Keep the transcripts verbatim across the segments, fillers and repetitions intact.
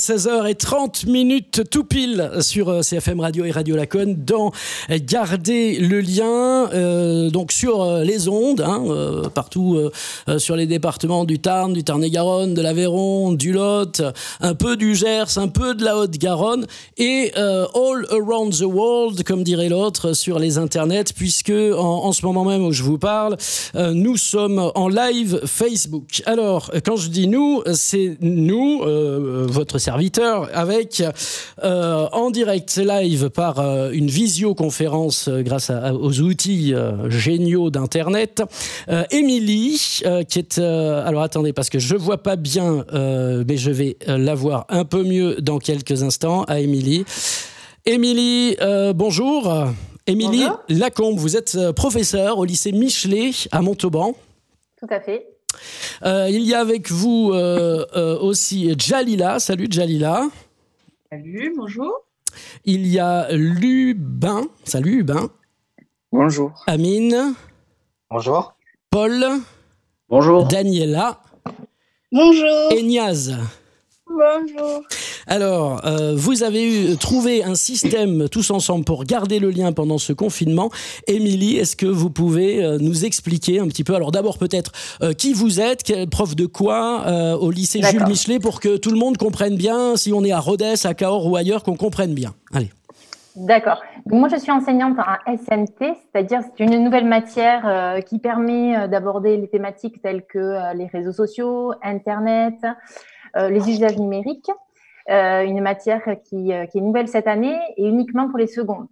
seize heures trente minutes tout pile sur C F M Radio et Radio Laconne dans Garder le lien, euh, donc sur les ondes, hein, euh, partout euh, sur les départements du Tarn, du Tarn-et-Garonne, de l'Aveyron, du Lot, un peu du Gers, un peu de la Haute-Garonne et euh, all around the world, comme dirait l'autre, sur les internets, puisque en, en ce moment même où je vous parle, euh, nous sommes en live Facebook. Alors, quand je dis nous, c'est nous, euh, votre serviteur, avec euh, en direct live par euh, une visioconférence euh, grâce à, aux outils euh, géniaux d'Internet. Euh, Émilie, euh, qui est... Euh, alors attendez, parce que je ne vois pas bien, euh, mais je vais euh, la voir un peu mieux dans quelques instants, à Émilie. Émilie, euh, bonjour. Émilie Lacombe, vous êtes professeure au lycée Michelet à Montauban. Tout à fait. Euh, il y a avec vous euh, euh, aussi Jalila. Salut Jalila. Salut, bonjour. Il y a Lubin. Salut Lubin. Bonjour. Amine. Bonjour. Paul. Bonjour. Daniela. Bonjour. Et Niaz. Bonjour. Alors, euh, vous avez eu, trouvé un système tous ensemble pour garder le lien pendant ce confinement. Émilie, est-ce que vous pouvez euh, nous expliquer un petit peu, alors d'abord peut-être euh, qui vous êtes, quel, prof de quoi euh, au lycée D'accord. Jules Michelet, pour que tout le monde comprenne bien, si on est à Rodez, à Cahors ou ailleurs, qu'on comprenne bien. Allez. D'accord. Donc, moi, je suis enseignante en S M T, c'est-à-dire c'est une nouvelle matière euh, qui permet euh, d'aborder les thématiques telles que euh, les réseaux sociaux, Internet, euh, les usages numériques. Euh, une matière qui, euh, qui est nouvelle cette année et uniquement pour les secondes.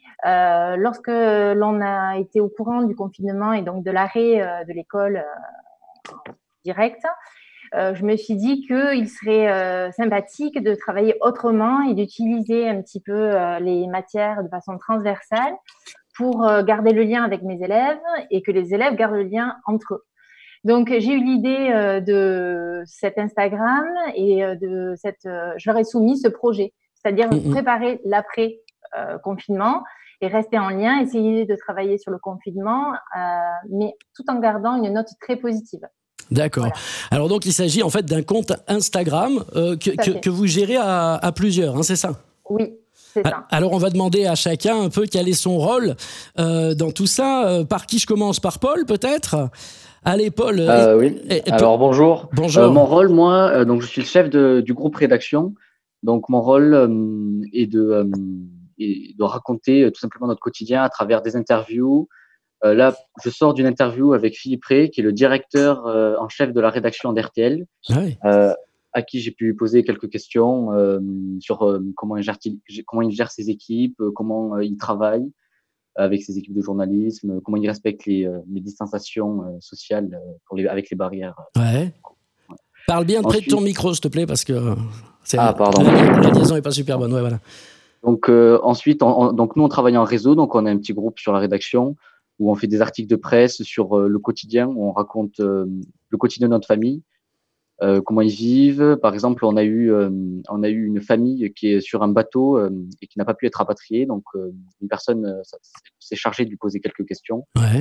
Euh, lorsque l'on a été au courant du confinement et donc de l'arrêt euh, de l'école euh, directe, euh, je me suis dit qu'il serait euh, sympathique de travailler autrement et d'utiliser un petit peu euh, les matières de façon transversale pour euh, garder le lien avec mes élèves et que les élèves gardent le lien entre eux. Donc, j'ai eu l'idée euh, de cet Instagram et euh, de cette. Euh, je leur ai soumis ce projet, c'est-à-dire mmh. préparer l'après-confinement euh, et rester en lien, essayer de travailler sur le confinement, euh, mais tout en gardant une note très positive. D'accord. Voilà. Alors donc, il s'agit en fait d'un compte Instagram euh, que, que, que vous gérez à, à plusieurs, hein, c'est ça ? Oui. C'est ça. Alors, on va demander à chacun un peu quel est son rôle euh, dans tout ça. Euh, par qui je commence ? Par Paul, peut-être ? Allez, Paul. Euh, et, oui. Et, et, Alors, bonjour. Bonjour. Euh, mon rôle, moi, euh, donc, je suis le chef de, du groupe rédaction. Donc, mon rôle euh, est, de, euh, est de raconter euh, tout simplement notre quotidien à travers des interviews. Euh, là, je sors d'une interview avec Philippe Rey, qui est le directeur euh, en chef de la rédaction d'R T L, ah oui. euh, à qui j'ai pu poser quelques questions euh, sur euh, comment, il gère, comment il gère ses équipes, euh, comment euh, il travaille avec ses équipes de journalisme, comment il respecte les, euh, les distanciations euh, sociales euh, pour les, avec les barrières. Ouais. Ouais. Parle bien Ensuite, près de ton micro, s'il te plaît, parce que c'est, ah, pardon. La, la liaison n'est pas super bonne. Ouais, voilà. Donc, euh, ensuite, on, on, donc nous, on travaille en réseau, donc on a un petit groupe sur la rédaction où on fait des articles de presse sur euh, le quotidien, où on raconte euh, le quotidien de notre famille. Euh, comment ils vivent. Par exemple, on a eu, euh, on a eu une famille qui est sur un bateau euh, et qui n'a pas pu être rapatriée. Donc, euh, une personne euh, s'est chargée de lui poser quelques questions. Ouais.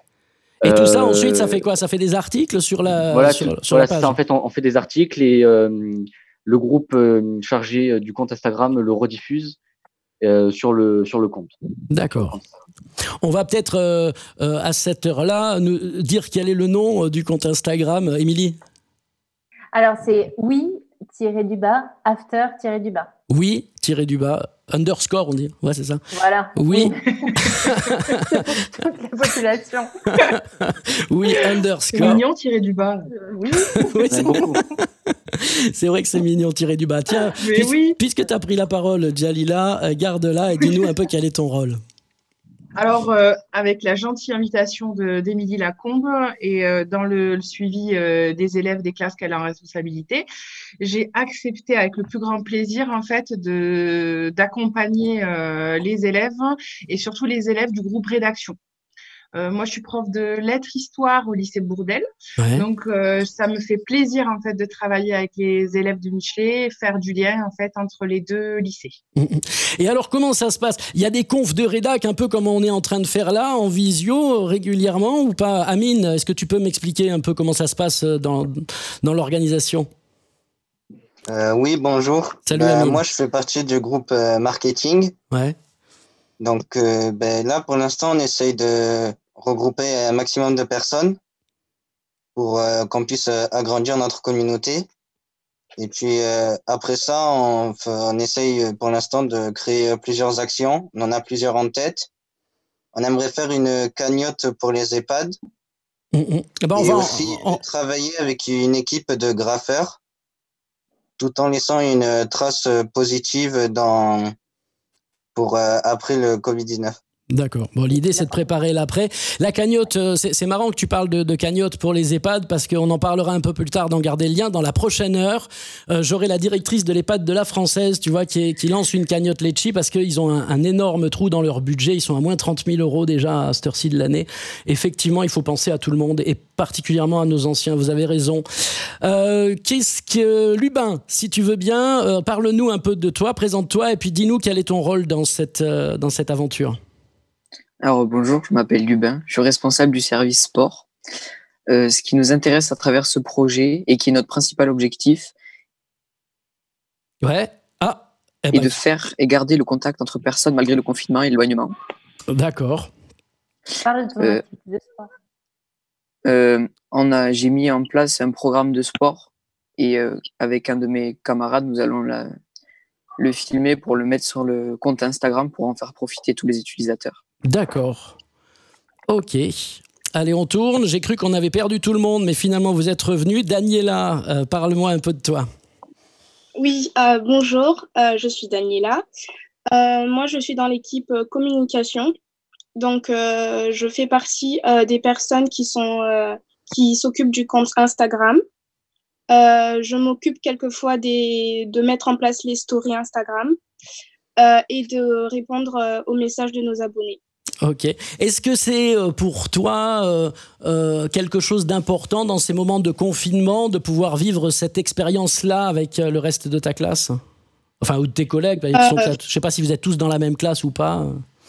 Et euh, tout ça, ensuite, ça fait quoi ? Ça fait des articles sur la, voilà, sur, tu, sur voilà, la page. C'est ça. En fait, on, on fait des articles et euh, le groupe euh, chargé du compte Instagram le rediffuse euh, sur le sur le compte. D'accord. On va peut-être euh, euh, à cette heure-là nous dire quel est le nom du compte Instagram, Émilie. Alors, c'est oui, tiré du bas, after, tiré du bas. Oui, tiré du bas, underscore, on dit. Ouais, c'est ça. Voilà. Oui. C'est pour toute la population. Oui, underscore. C'est mignon, tiré du bas. Euh, oui. Oui, c'est bon. C'est vrai que c'est mignon, tiré du bas. Tiens, puis, oui. puisque tu as pris la parole, Jalila, garde-la et dis-nous un peu quel est ton rôle. Alors, euh, avec la gentille invitation de, d'Émilie Lacombe et euh, dans le, le suivi euh, des élèves des classes qu'elle a en responsabilité, j'ai accepté avec le plus grand plaisir, en fait, de, d'accompagner euh, les élèves et surtout les élèves du groupe rédaction. Euh, moi, je suis prof de lettres-histoire au lycée Bourdelle. Ouais. Donc, euh, ça me fait plaisir, en fait, de travailler avec les élèves de Michelet, faire du lien, en fait, entre les deux lycées. Et alors, comment ça se passe ? Il y a des confs de rédac, un peu comme on est en train de faire là, en visio, régulièrement, ou pas ? Amine, est-ce que tu peux m'expliquer un peu comment ça se passe dans, dans l'organisation ? Euh, oui, bonjour. Salut, Ben, Amine. moi, je fais partie du groupe euh, marketing. Ouais. Donc, euh, ben, là, pour l'instant, on essaye de regrouper un maximum de personnes pour euh, qu'on puisse euh, agrandir notre communauté. Et puis, euh, après ça, on, f- on essaye euh, pour l'instant de créer euh, plusieurs actions. On en a plusieurs en tête. On aimerait faire une cagnotte pour les EHPAD Mm, mm. Eh ben, on et va aussi en- en- travailler avec une équipe de graffeurs tout en laissant une trace positive dans, pour euh, après le covid dix-neuf. D'accord. Bon, l'idée, c'est de préparer l'après. La cagnotte, euh, c'est, c'est marrant que tu parles de, de cagnotte pour les EHPAD parce qu'on en parlera un peu plus tard dans Garder le lien. Dans la prochaine heure, euh, j'aurai la directrice de l'EHPAD de la Française, tu vois, qui, est, qui lance une cagnotte Litchi parce qu'ils ont un, un énorme trou dans leur budget. Ils sont à moins trente mille euros déjà à cette heure-ci de l'année. Effectivement, il faut penser à tout le monde et particulièrement à nos anciens. Vous avez raison. Euh, qu'est-ce que, Lubin, si tu veux bien, euh, parle-nous un peu de toi, présente-toi et puis dis-nous quel est ton rôle dans cette, euh, dans cette aventure. Alors bonjour, je m'appelle Lubin, je suis responsable du service sport. Euh, ce qui nous intéresse à travers ce projet et qui est notre principal objectif Ouais. Ah. Eh est ben, de faire et garder le contact entre personnes malgré le confinement et l'éloignement. D'accord. Parle de ton Euh, activité de sport. Euh, on a, j'ai mis en place un programme de sport et euh, avec un de mes camarades, nous allons la- le filmer pour le mettre sur le compte Instagram pour en faire profiter tous les utilisateurs. D'accord. Ok. Allez, on tourne. J'ai cru qu'on avait perdu tout le monde, mais finalement, vous êtes revenu. Daniela, euh, parle-moi un peu de toi. Oui, euh, bonjour, euh, je suis Daniela. Euh, moi, je suis dans l'équipe euh, communication. Donc, euh, je fais partie euh, des personnes qui sont euh, qui s'occupent du compte Instagram. Euh, je m'occupe quelquefois des, de mettre en place les stories Instagram euh, et de répondre euh, aux messages de nos abonnés. Ok. Est-ce que c'est euh, pour toi euh, euh, quelque chose d'important dans ces moments de confinement de pouvoir vivre cette expérience-là avec euh, le reste de ta classe ? Enfin, ou de tes collègues. Ils sont, Euh, je ne sais pas si vous êtes tous dans la même classe ou pas.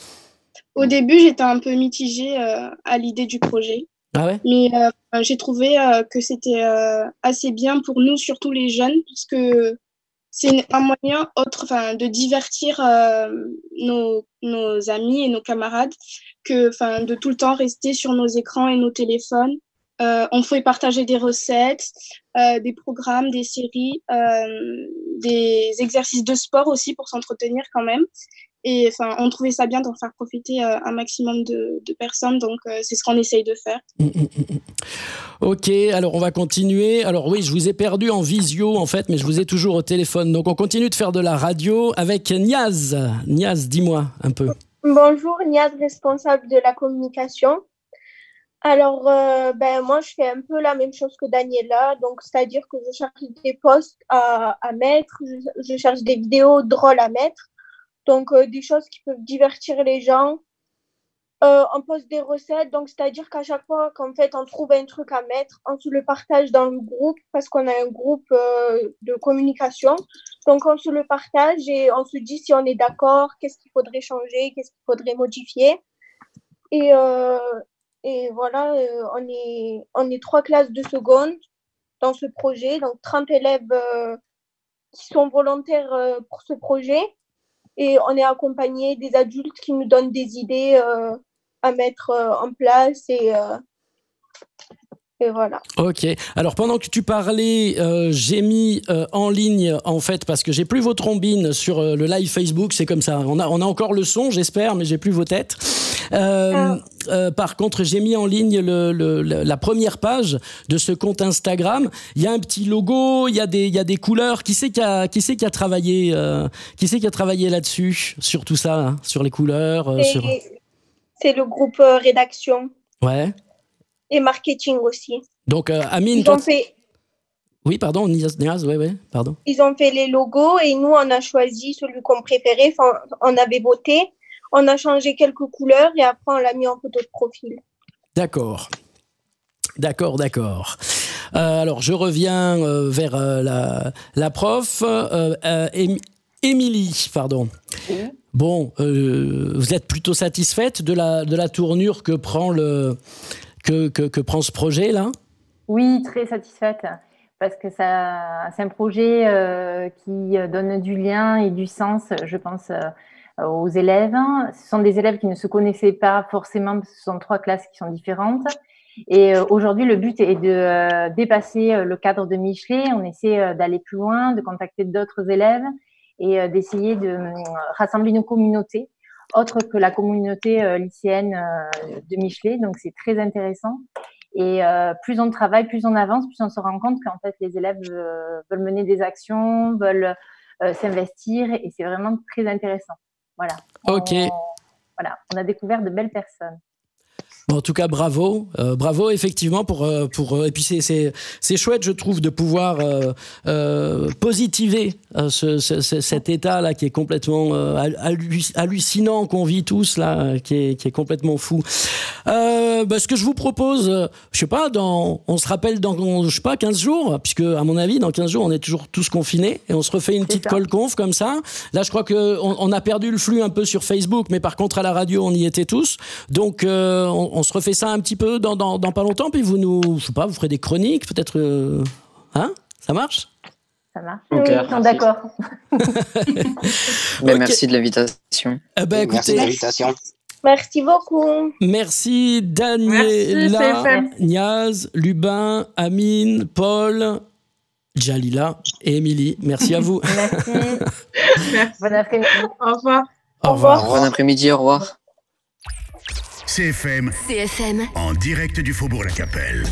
Au début, j'étais un peu mitigée euh, à l'idée du projet. Ah ouais ? Mais euh, j'ai trouvé euh, que c'était euh, assez bien pour nous, surtout les jeunes, parce que c'est un moyen autre, enfin, de divertir euh, nos, nos amis et nos camarades que, enfin, de tout le temps rester sur nos écrans et nos téléphones. Euh, on pouvait partager des recettes, euh, des programmes, des séries, euh, des exercices de sport aussi pour s'entretenir quand même. Et enfin, on trouvait ça bien d'en faire profiter euh, un maximum de, de personnes, donc euh, c'est ce qu'on essaye de faire. Mmh, mmh, mmh. Ok, alors on va continuer. Alors oui, je vous ai perdu en visio en fait, mais je vous ai toujours au téléphone. Donc on continue de faire de la radio avec Niaz. Niaz, dis-moi un peu. Bonjour, Niaz, responsable de la communication. Alors, euh, ben, moi, je fais un peu la même chose que Daniela. Donc, c'est-à-dire que je cherche des posts à, à mettre, je, je cherche des vidéos drôles à mettre. Donc, euh, des choses qui peuvent divertir les gens. Euh, on poste des recettes, donc c'est-à-dire qu'à chaque fois qu'en fait on trouve un truc à mettre, on se le partage dans le groupe parce qu'on a un groupe euh, de communication. Donc on se le partage et on se dit si on est d'accord, qu'est-ce qu'il faudrait changer, qu'est-ce qu'il faudrait modifier. Et, euh, et voilà, euh, on, est, on est trois classes de seconde dans ce projet, donc trente élèves euh, qui sont volontaires euh, pour ce projet. Et on est accompagné des adultes qui nous donnent des idées euh, à mettre euh, en place et, euh, et voilà. Ok. Alors pendant que tu parlais, euh, j'ai mis euh, en ligne en fait parce que j'ai plus vos trombines sur euh, le live Facebook. C'est comme ça. On a on a encore le son, j'espère, mais j'ai plus vos têtes. Euh, ah. euh, par contre, j'ai mis en ligne le, le, le, la première page de ce compte Instagram. Il y a un petit logo, il y a des il y a des couleurs. Qui c'est qui a qui c'est qui a travaillé euh, qui c'est qui a travaillé là-dessus sur tout ça, hein, sur les couleurs. Euh, c'est, sur... c'est le groupe euh, rédaction. Ouais. Et marketing aussi. Donc, euh, Amine, ils toi, ont fait... Oui, pardon, Niaz, Niaz, ouais, ouais, pardon. Ils ont fait les logos et nous, on a choisi celui qu'on préférait. Enfin, on avait voté. On a changé quelques couleurs et après, on l'a mis en photo de profil. D'accord. D'accord, d'accord. Euh, alors, je reviens euh, vers euh, la, la prof. Euh, euh, Émilie, pardon. Oui. Bon, euh, vous êtes plutôt satisfaite de la, de la tournure que prend le... Que, que, que prend ce projet-là ? Oui, très satisfaite. parce que ça, c'est un projet euh, qui donne du lien et du sens, je pense, euh, aux élèves. Ce sont des élèves qui ne se connaissaient pas forcément, parce que ce sont trois classes qui sont différentes. Et euh, aujourd'hui, le but est de euh, dépasser euh, le cadre de Michelet. On essaie euh, d'aller plus loin, de contacter d'autres élèves et euh, d'essayer de euh, rassembler une communauté autre que la communauté euh, lycéenne euh, de Michelet. Donc, c'est très intéressant. Et euh, plus on travaille, plus on avance, plus on se rend compte qu'en fait, les élèves euh, veulent mener des actions, veulent euh, s'investir. Et c'est vraiment très intéressant. Voilà. Ok. On, voilà. On a découvert de belles personnes. Bon, en tout cas, bravo, euh, bravo effectivement pour euh, pour euh, et puis c'est c'est c'est chouette, je trouve, de pouvoir euh, euh, positiver euh, ce, ce, ce, cet état là qui est complètement euh, hallucinant qu'on vit tous là, qui est qui est complètement fou. Euh, bah, ce que je vous propose, euh, je sais pas, dans on se rappelle dans je sais pas quinze jours, puisque à mon avis dans quinze jours on est toujours tous confinés et on se refait une petite call conf comme ça. Là, je crois que on, on a perdu le flux un peu sur Facebook, mais par contre à la radio on y était tous, donc euh, on on se refait ça un petit peu dans, dans, dans pas longtemps, puis vous nous, je sais pas, vous ferez des chroniques, peut-être, euh, hein, ça marche? Ça marche. Okay, oui, d'accord. Okay. Merci de l'invitation. Eh ben, écoutez, merci de l'invitation. Merci beaucoup. Merci Daniela, Niaz, Lubin, Amine, Paul, Jalila et Émilie. Merci à vous. Merci. Merci. Bon après-midi. Au revoir. Au revoir. Bon après-midi, au revoir. C F M. C F M. En direct du Faubourg La Capelle.